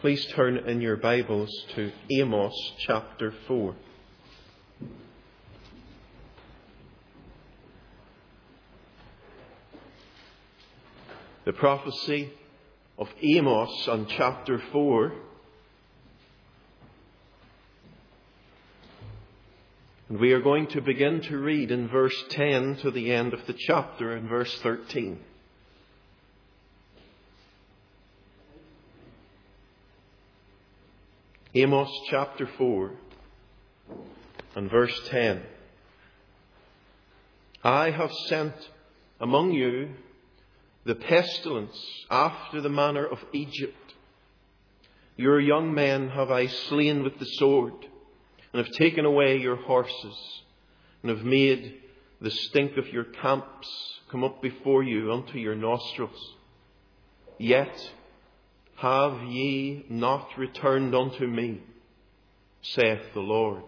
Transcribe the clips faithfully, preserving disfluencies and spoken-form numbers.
Please turn in your Bibles to Amos chapter four. The prophecy of Amos on chapter four. And we are going to begin to read in verse ten to the end of the chapter in verse thirteen. Amos chapter four and verse ten. I have sent among you the pestilence after the manner of Egypt. Your young men have I slain with the sword, and have taken away your horses, and have made the stink of your camps come up before you unto your nostrils. Yet have ye not returned unto me, saith the Lord.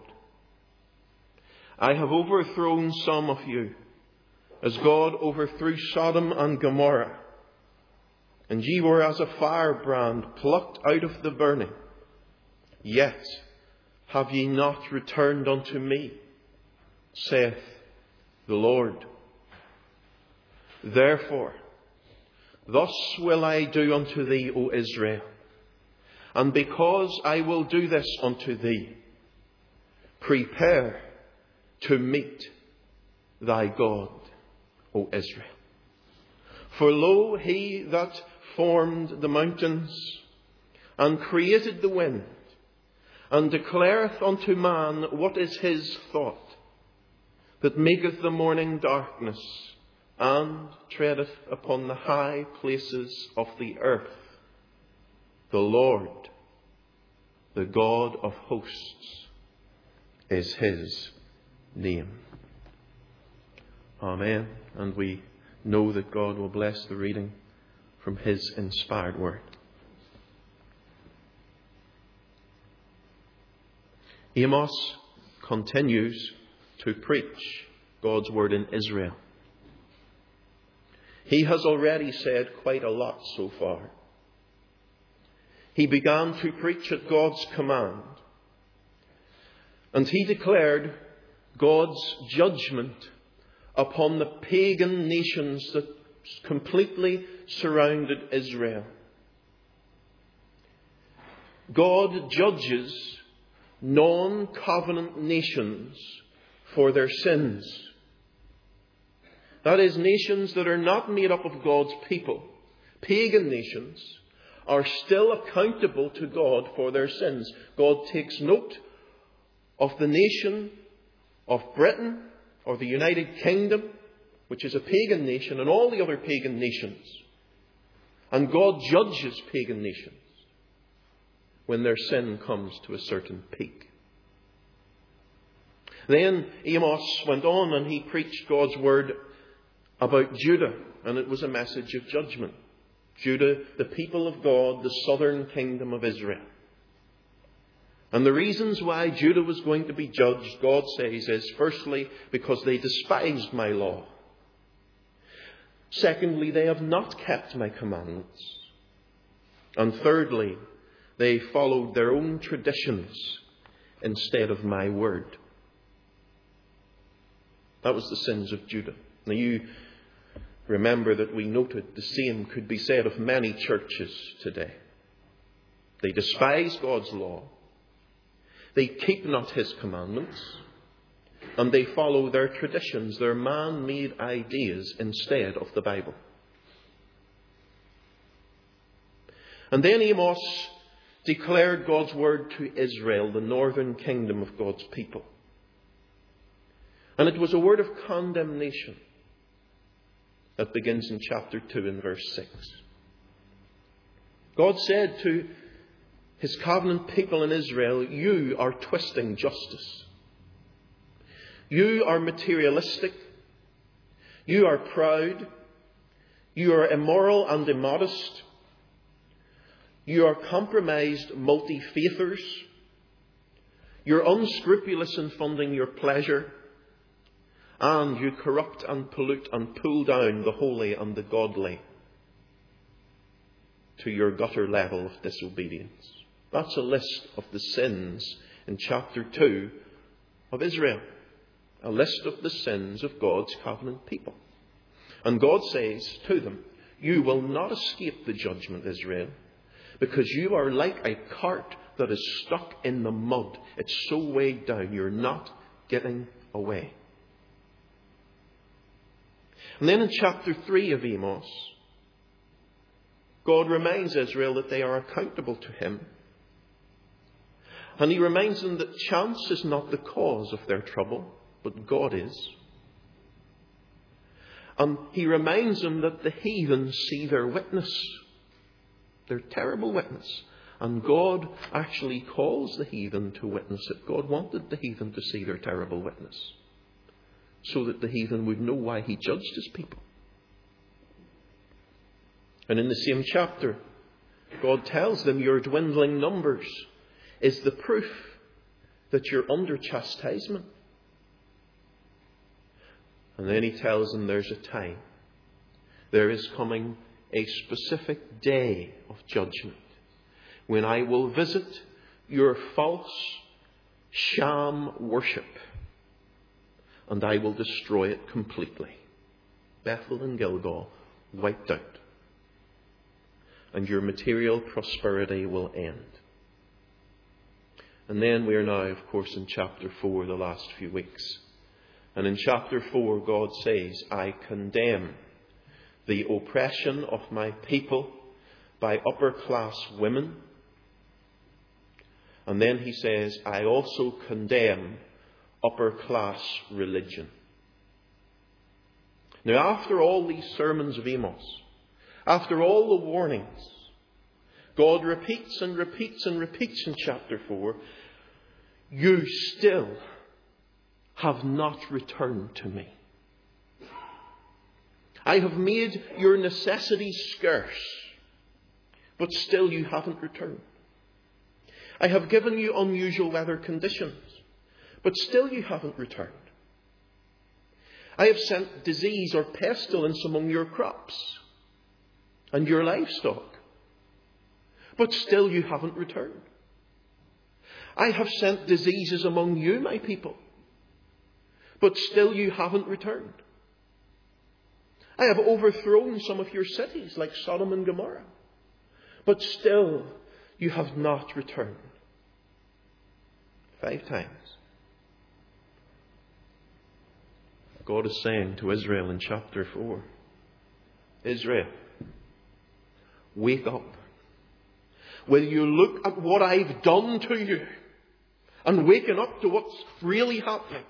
I have overthrown some of you, as God overthrew Sodom and Gomorrah, and ye were as a firebrand plucked out of the burning. Yet have ye not returned unto me, saith the Lord. Therefore, thus will I do unto thee, O Israel, and because I will do this unto thee, prepare to meet thy God, O Israel. For lo, he that formed the mountains, and created the wind, and declareth unto man what is his thought, that maketh the morning darkness, and treadeth upon the high places of the earth. The Lord, the God of hosts, is his name. Amen. And we know that God will bless the reading from his inspired word. Amos continues to preach God's word in Israel. He has already said quite a lot so far. He began to preach at God's command, and he declared God's judgment upon the pagan nations that completely surrounded Israel. God judges non-covenant nations for their sins. That is, nations that are not made up of God's people. Pagan nations are still accountable to God for their sins. God takes note of the nation of Britain or the United Kingdom, which is a pagan nation, and all the other pagan nations. And God judges pagan nations when their sin comes to a certain peak. Then Amos went on and he preached God's word about Judah, and it was a message of judgment. Judah, the people of God, the southern kingdom of Israel. And the reasons why Judah was going to be judged, God says, is firstly, because they despised my law. Secondly, they have not kept my commandments. And thirdly, they followed their own traditions instead of my word. That was the sins of Judah. Now you remember that we noted the same could be said of many churches today. They despise God's law. They keep not his commandments. And they follow their traditions, their man-made ideas instead of the Bible. And then Amos declared God's word to Israel, the northern kingdom of God's people. And it was a word of condemnation that begins in chapter two and verse six. God said to his covenant people in Israel, you are twisting justice. You are materialistic. You are proud. You are immoral and immodest. You are compromised multi-faithers. You're unscrupulous in funding your pleasure. And you corrupt and pollute and pull down the holy and the godly to your gutter level of disobedience. That's a list of the sins in chapter two of Israel. A list of the sins of God's covenant people. And God says to them, you will not escape the judgment, Israel, because you are like a cart that is stuck in the mud. It's so weighed down, you're not getting away. And then in chapter three of Amos, God reminds Israel that they are accountable to him. And he reminds them that chance is not the cause of their trouble, but God is. And he reminds them that the heathen see their witness, their terrible witness. And God actually calls the heathen to witness it. God wanted the heathen to see their terrible witness, so that the heathen would know why he judged his people. And in the same chapter, God tells them your dwindling numbers is the proof that you're under chastisement. And then he tells them there's a time. There is coming a specific day of judgment when I will visit your false sham worship and I will destroy it completely. Bethel and Gilgal wiped out. And your material prosperity will end. And then we are now, of course, in chapter four, the last few weeks. And in chapter four, God says, I condemn the oppression of my people by upper class women. And then he says, I also condemn upper class religion. Now, after all these sermons of Amos, after all the warnings, God repeats and repeats and repeats in chapter four, you still have not returned to me. I have made your necessities scarce, but still you haven't returned. I have given you unusual weather conditions, but still you haven't returned. I have sent disease or pestilence among your crops and your livestock, but still you haven't returned. I have sent diseases among you, my people, but still you haven't returned. I have overthrown some of your cities like Sodom and Gomorrah, but still you have not returned. Five times. God is saying to Israel in chapter four, Israel, wake up. Will you look at what I've done to you and waken up to what's really happening?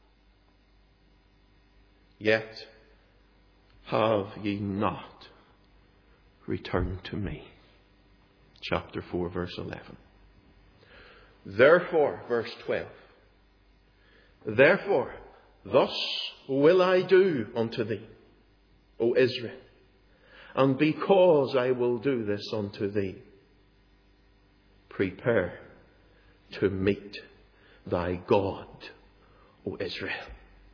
Yet have ye not returned to me. Chapter four, verse eleven. Therefore, verse twelve. Therefore, thus will I do unto thee, O Israel, and because I will do this unto thee, prepare to meet thy God, O Israel.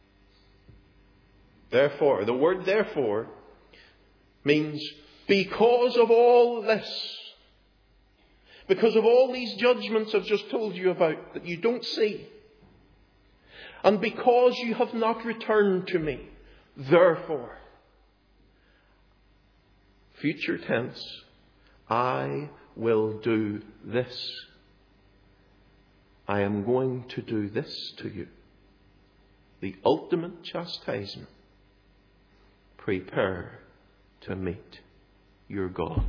Therefore, the word therefore means because of all this, because of all these judgments I've just told you about that you don't see, and because you have not returned to me, therefore, future tense, I will do this. I am going to do this to you. The ultimate chastisement. Prepare to meet your God.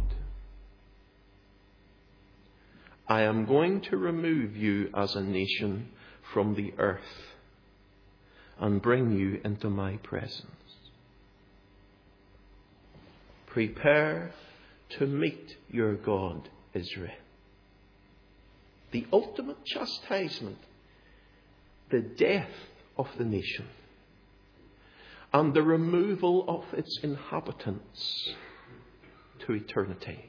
I am going to remove you as a nation from the earth and bring you into my presence. Prepare to meet your God, Israel. The ultimate chastisement, the death of the nation, and the removal of its inhabitants to eternity.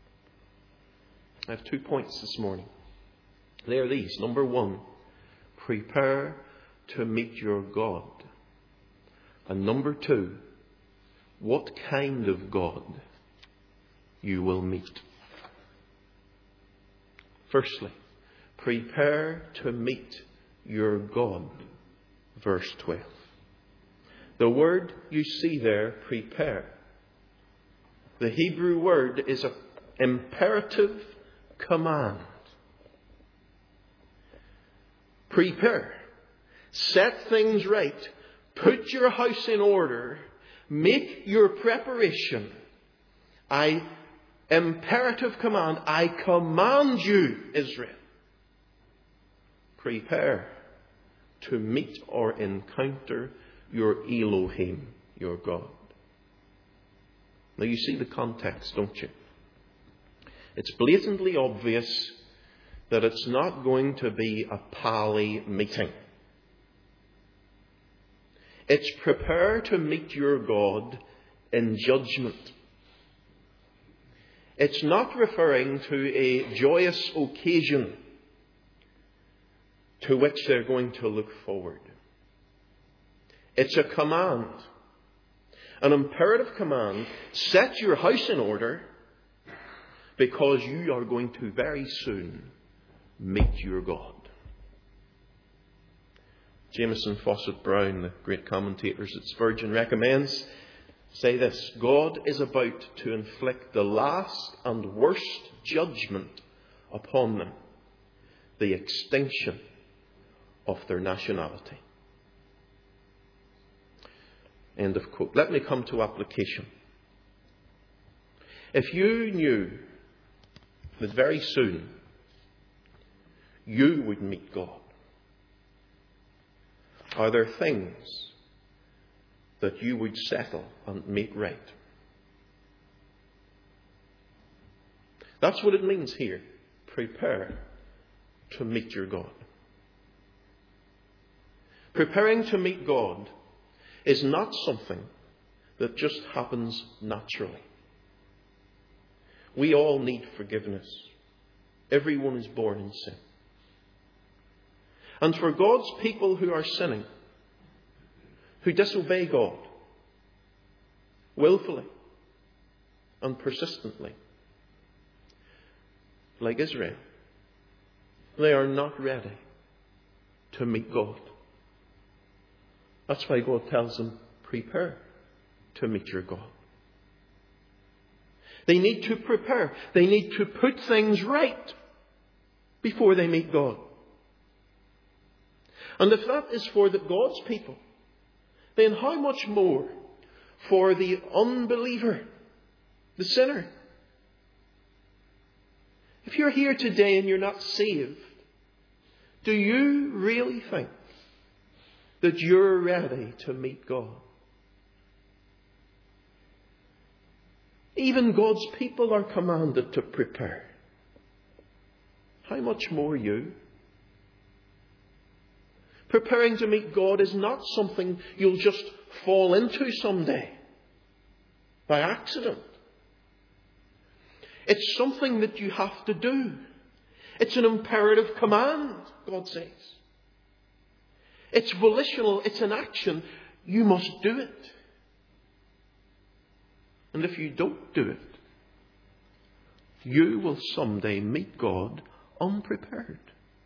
I have two points this morning. They are these. Number one, prepare to meet your God. And number two, what kind of God you will meet. Firstly, prepare to meet your God. Verse twelve. The word you see there, prepare. The Hebrew word is an imperative command. Prepare. Set things right. Put your house in order. Make your preparation. I, imperative command, I command you, Israel. Prepare to meet or encounter your Elohim, your God. Now you see the context, don't you? It's blatantly obvious that it's not going to be a pally meeting. It's prepare to meet your God in judgment. It's not referring to a joyous occasion to which they're going to look forward. It's a command. An imperative command. Set your house in order because you are going to very soon meet your God. Jameson Fawcett Brown, the great commentators at Spurgeon, recommends, say this: God is about to inflict the last and worst judgment upon them, the extinction of their nationality. End of quote. Let me come to application. If you knew that very soon you would meet God, are there things that you would settle and make right? That's what it means here. Prepare to meet your God. Preparing to meet God is not something that just happens naturally. We all need forgiveness. Everyone is born in sin. And for God's people who are sinning, who disobey God willfully and persistently, like Israel, they are not ready to meet God. That's why God tells them, prepare to meet your God. They need to prepare. They need to put things right before they meet God. And if that is for the God's people, then how much more for the unbeliever, the sinner? If you're here today and you're not saved, do you really think that you're ready to meet God? Even God's people are commanded to prepare. How much more you? Preparing to meet God is not something you'll just fall into someday by accident. It's something that you have to do. It's an imperative command, God says. It's volitional. It's an action. You must do it. And if you don't do it, you will someday meet God unprepared.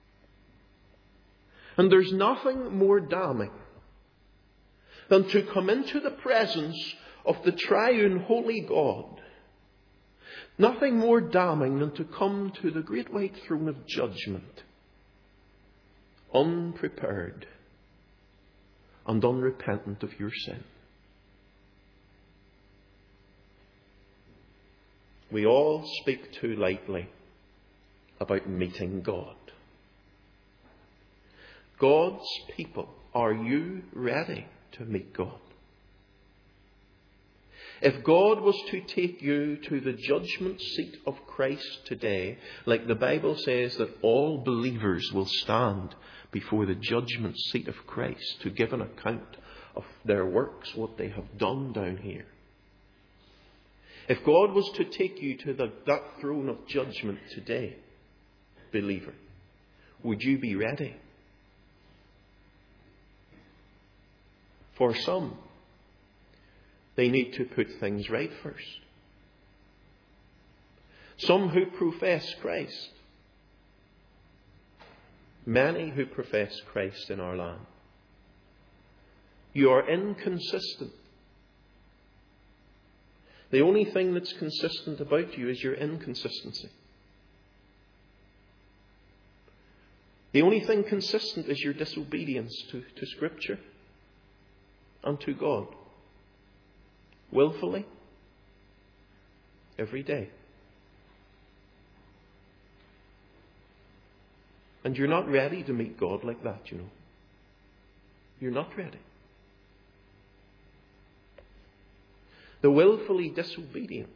And there's nothing more damning than to come into the presence of the triune holy God. Nothing more damning than to come to the great white throne of judgment unprepared and unrepentant of your sin. We all speak too lightly about meeting God. God's people, are you ready to meet God? If God was to take you to the judgment seat of Christ today, like the Bible says that all believers will stand before the judgment seat of Christ to give an account of their works, what they have done down here. If God was to take you to the, that throne of judgment today, believer, would you be ready? For some, they need to put things right first. Some who profess Christ many who profess Christ in our land. You are inconsistent. The only thing that's consistent about you is your inconsistency. The only thing consistent is your disobedience to, to Scripture and to God. Willfully. Every day. And you're not ready to meet God like that, you know. You're not ready. The willfully disobedient.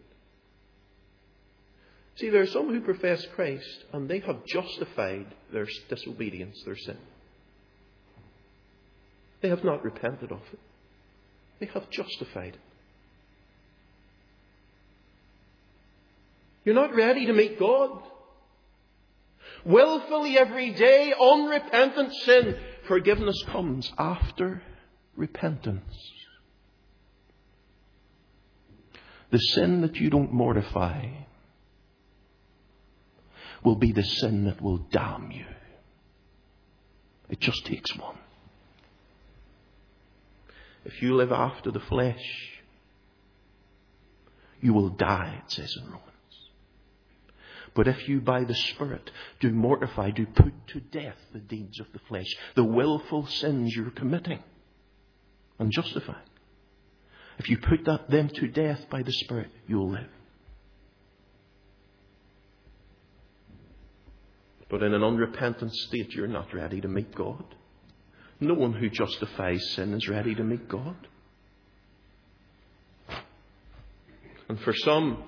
See, there are some who profess Christ and they have justified their disobedience, their sin. They have not repented of it. They have justified it. You're not ready to meet God. Willfully every day, unrepentant sin. Forgiveness comes after repentance. The sin that you don't mortify will be the sin that will damn you. It just takes one. If you live after the flesh, you will die, it says in Romans. But if you by the Spirit do mortify, do put to death the deeds of the flesh, the willful sins you're committing and justifying, if you put that, them to death by the Spirit, you'll live. But in an unrepentant state, you're not ready to meet God. No one who justifies sin is ready to meet God. And for some,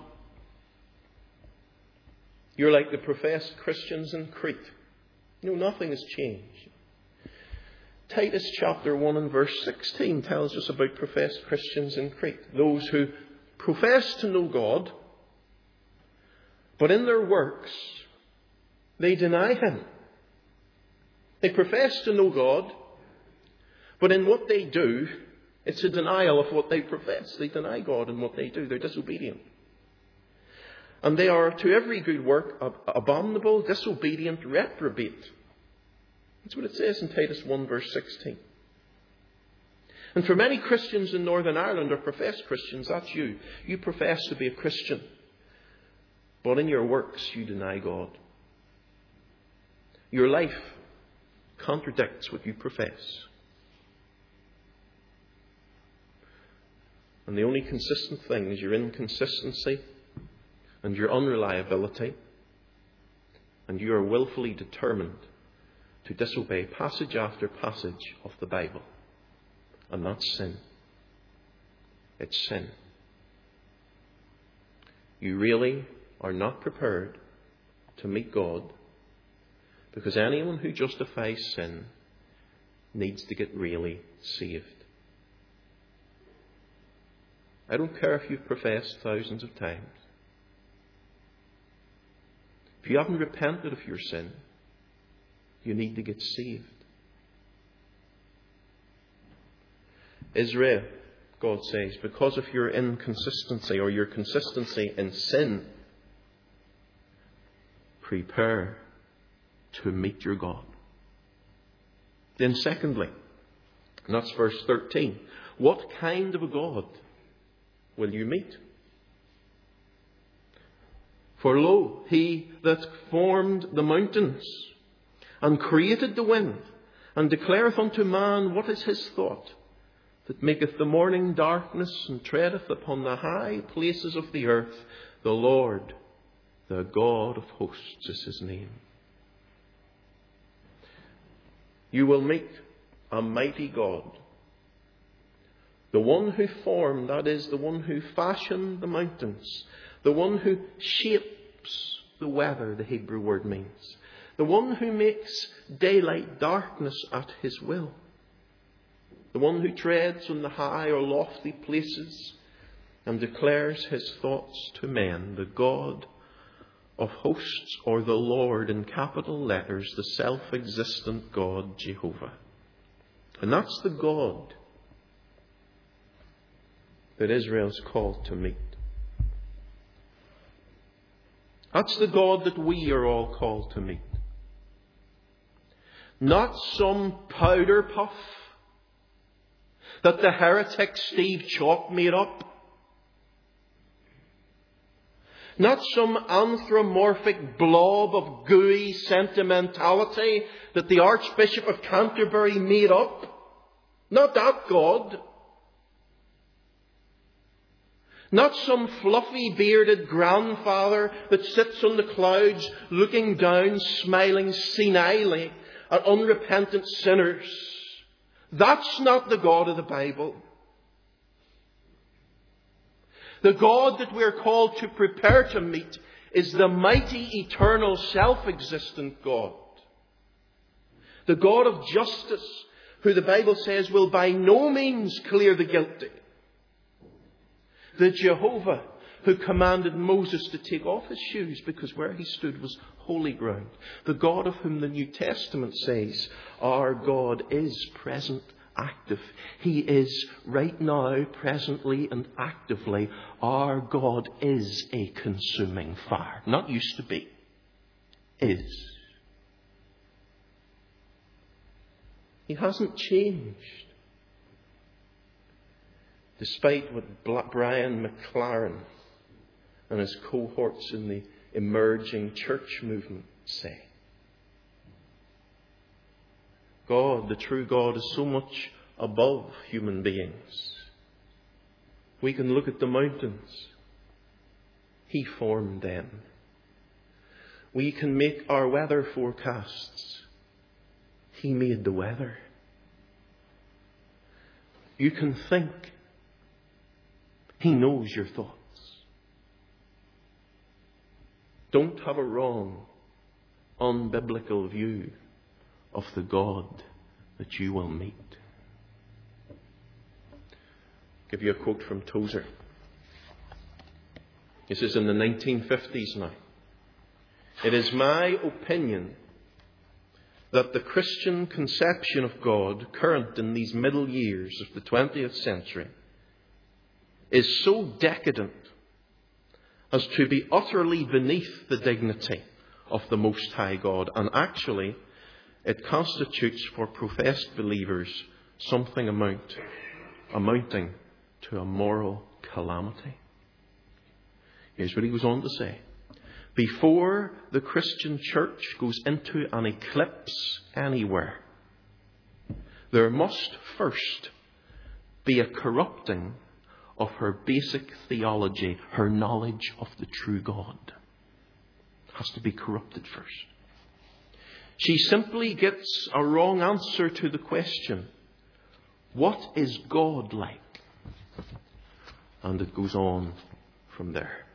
you're like the professed Christians in Crete. No, nothing has changed. Titus chapter one and verse sixteen tells us about professed Christians in Crete. Those who profess to know God, but in their works, they deny Him. They profess to know God, but in what they do, it's a denial of what they profess. They deny God in what they do. They're disobedient. And they are to every good work abominable, disobedient, reprobate. That's what it says in Titus one verse sixteen. And for many Christians in Northern Ireland, or professed Christians, that's you. You profess to be a Christian, but in your works you deny God. Your life contradicts what you profess. And the only consistent thing is your inconsistency and your unreliability, and you are willfully determined to disobey passage after passage of the Bible. And that's sin. It's sin. You really are not prepared to meet God, because anyone who justifies sin needs to get really saved. I don't care if you've professed thousands of times. If you haven't repented of your sin, you need to get saved. Israel, God says, because of your inconsistency or your consistency in sin, prepare to meet your God. Then secondly, and that's verse thirteen, what kind of a God will you meet? For lo, He that formed the mountains and created the wind, and declareth unto man what is his thought, that maketh the morning darkness, and treadeth upon the high places of the earth, the Lord, the God of hosts is His name. You will meet a mighty God. The one who formed, that is, the one who fashioned the mountains. The one who shapes the weather, the Hebrew word means. The one who makes daylight darkness at His will. The one who treads on the high or lofty places and declares His thoughts to men. The God of hosts, or the Lord in capital letters, the self-existent God, Jehovah. And that's the God that Israel's called to meet. That's the God that we are all called to meet. Not some powder puff that the heretic Steve Chalk made up. Not some anthropomorphic blob of gooey sentimentality that the Archbishop of Canterbury made up. Not that God. Not some fluffy bearded grandfather that sits on the clouds looking down, smiling senilely at unrepentant sinners. That's not the God of the Bible. The God that we are called to prepare to meet is the mighty, eternal, self-existent God. The God of justice, who the Bible says will by no means clear the guilty. The Jehovah who commanded Moses to take off his shoes because where he stood was holy ground. The God of whom the New Testament says, our God is present, active. He is right now, presently and actively. Our God is a consuming fire. Not used to be. Is. He hasn't changed. Despite what Brian McLaren and his cohorts in the emerging church movement say. God, the true God, is so much above human beings. We can look at the mountains. He formed them. We can make our weather forecasts. He made the weather. You can think. He knows your thoughts. Don't have a wrong, unbiblical view of the God that you will meet. I'll give you a quote from Tozer. This is in the nineteen fifties now. It is my opinion that the Christian conception of God, current in these middle years of the twentieth century, is so decadent as to be utterly beneath the dignity of the Most High God. And actually, it constitutes for professed believers something amount, amounting to a moral calamity. Here's what he goes on to say. Before the Christian church goes into an eclipse anywhere, there must first be a corrupting of her basic theology, her knowledge of the true God. It has to be corrupted first. She simply gets a wrong answer to the question, what is God like? And it goes on from there.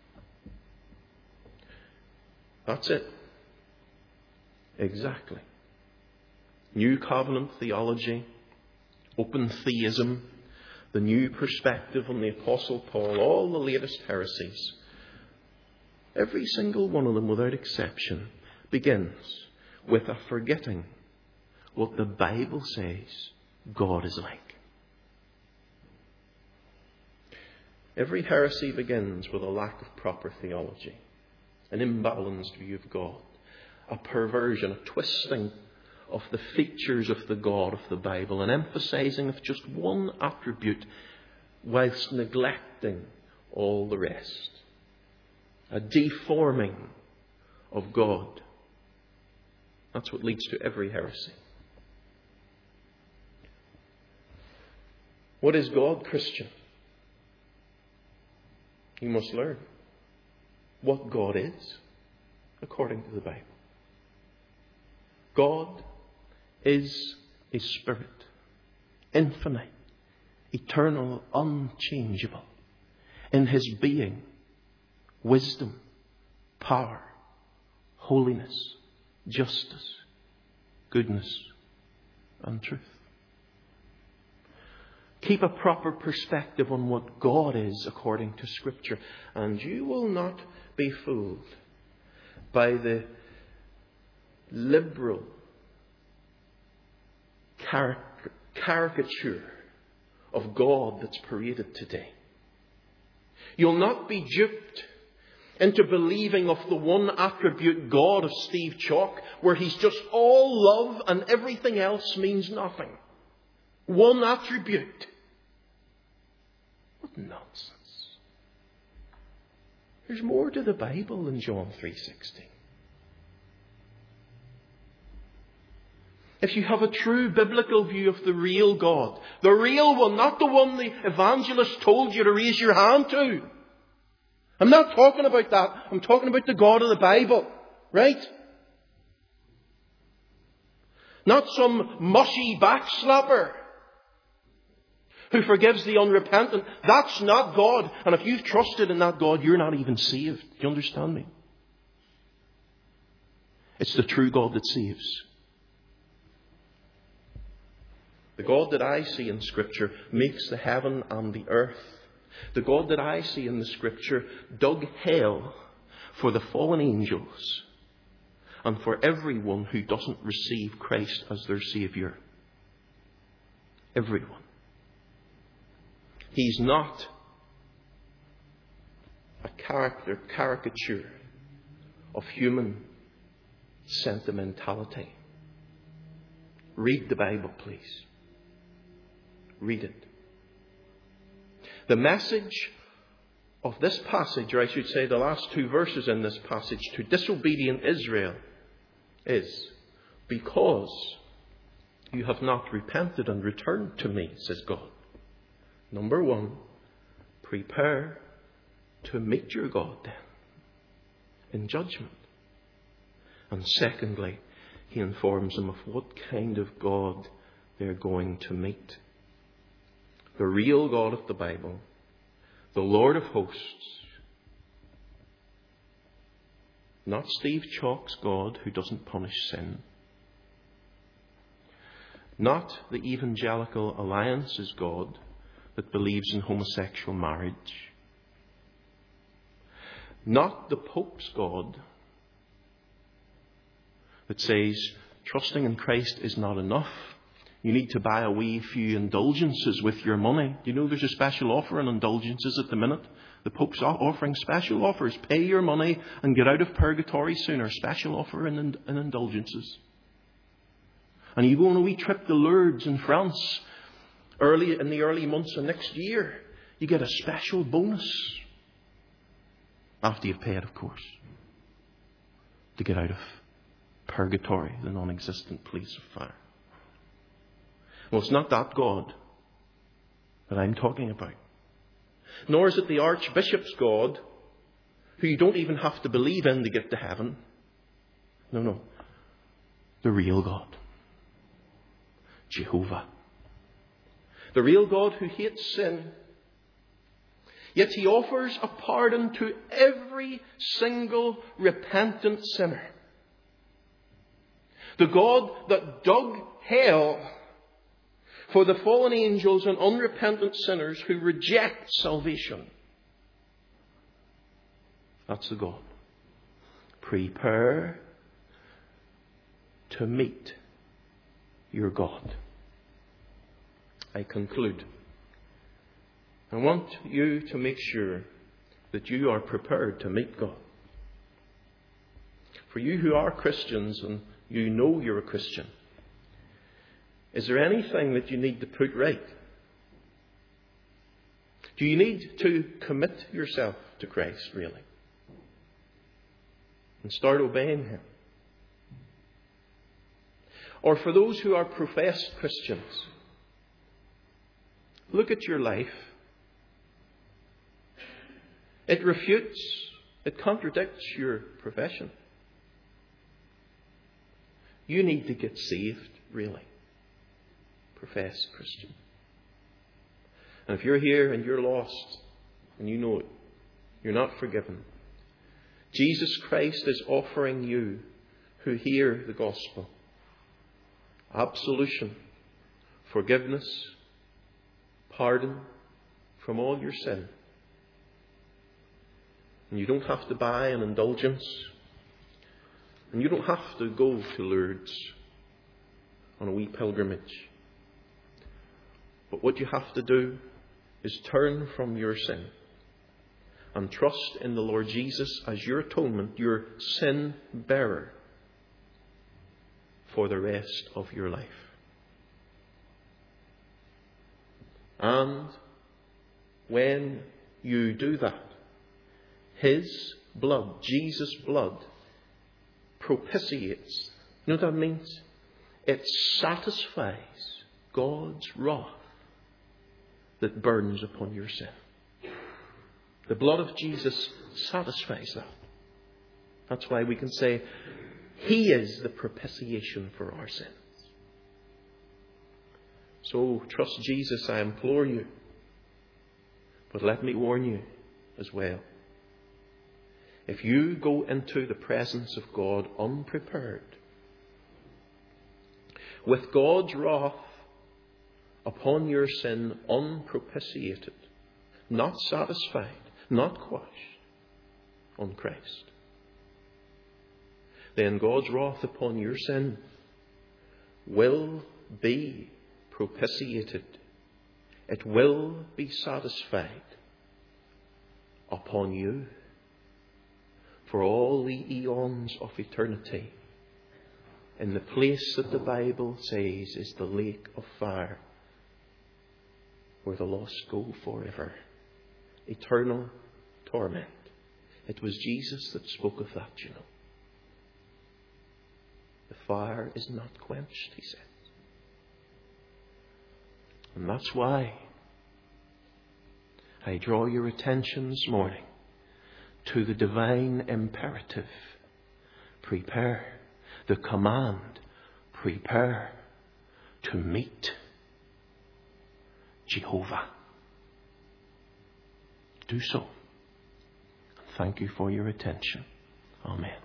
That's it. Exactly. New covenant theology, open theism, the new perspective on the Apostle Paul, all the latest heresies. Every single one of them, without exception, begins with a forgetting what the Bible says God is like. Every heresy begins with a lack of proper theology, an imbalanced view of God, a perversion, a twisting of the features of the God of the Bible, and emphasizing of just one attribute whilst neglecting all the rest. A deforming of God. That's what leads to every heresy. What is God, Christian? You must learn what God is according to the Bible. God is a spirit, infinite, eternal, unchangeable, in his being, wisdom, power, holiness, justice, goodness, and truth. Keep a proper perspective on what God is according to Scripture, and you will not be fooled by the liberal caricature of God that's paraded today. You'll not be duped into believing of the one attribute God of Steve Chalk, where he's just all love and everything else means nothing. One attribute. What nonsense. There's more to the Bible than John three sixteen. If you have a true biblical view of the real God, the real one, not the one the evangelist told you to raise your hand to. I'm not talking about that. I'm talking about the God of the Bible. Right? Not some mushy backslapper who forgives the unrepentant. That's not God. And if you've trusted in that God, you're not even saved. Do you understand me? It's the true God that saves. The God that I see in Scripture makes the heaven and the earth. The God that I see in the Scripture dug hell for the fallen angels and for everyone who doesn't receive Christ as their Saviour. Everyone. He's not a character caricature of human sentimentality. Read the Bible, please. Read it. The message of this passage, or I should say the last two verses in this passage, to disobedient Israel is, because you have not repented and returned to me, says God. Number one, prepare to meet your God then in judgment. And secondly, he informs them of what kind of God they're going to meet. The real God of the Bible, the Lord of hosts, not Steve Chalk's God who doesn't punish sin, not the Evangelical Alliance's God that believes in homosexual marriage, not the Pope's God that says trusting in Christ is not enough. You need to buy a wee few indulgences with your money. Do you know there's a special offer on indulgences at the minute? The Pope's offering special offers. Pay your money and get out of purgatory sooner. Special offer in, in indulgences. And you go on a wee trip to Lourdes in France early in the early months of next year. You get a special bonus. After you've paid, of course. To get out of purgatory, the non-existent place of fire. Well, it's not that God that I'm talking about. Nor is it the Archbishop's God, who you don't even have to believe in to get to heaven. No, no. The real God. Jehovah. The real God who hates sin. Yet he offers a pardon to every single repentant sinner. The God that dug hell for the fallen angels and unrepentant sinners who reject salvation. That's the God. Prepare to meet your God. I conclude. I want you to make sure that you are prepared to meet God. For you who are Christians and you know you're a Christian, is there anything that you need to put right? Do you need to commit yourself to Christ, really? And start obeying Him? Or for those who are professed Christians, look at your life. It refutes, it contradicts your profession. You need to get saved, really. Professed Christian. And if you're here and you're lost, and you know it, you're not forgiven, Jesus Christ is offering you who hear the gospel absolution, forgiveness, pardon from all your sin. And you don't have to buy an indulgence. And you don't have to go to Lourdes on a wee pilgrimage. But what you have to do is turn from your sin and trust in the Lord Jesus as your atonement, your sin bearer, for the rest of your life. And when you do that, His blood, Jesus' blood, propitiates. You know what that means? It satisfies God's wrath that burns upon your sin. The blood of Jesus satisfies that. That's why we can say He is the propitiation for our sins. So trust Jesus, I implore you. But let me warn you as well. If you go into the presence of God unprepared, with God's wrath upon your sin unpropitiated, not satisfied, not quashed on Christ, then God's wrath upon your sin will be propitiated. It will be satisfied upon you for all the eons of eternity in the place that the Bible says is the lake of fire, where the lost go forever. Eternal torment. It was Jesus that spoke of that, you know. The fire is not quenched, He said. And that's why I draw your attention this morning to the divine imperative. Prepare. The command. Prepare to meet Jehovah. Do so. Thank you for your attention. Amen.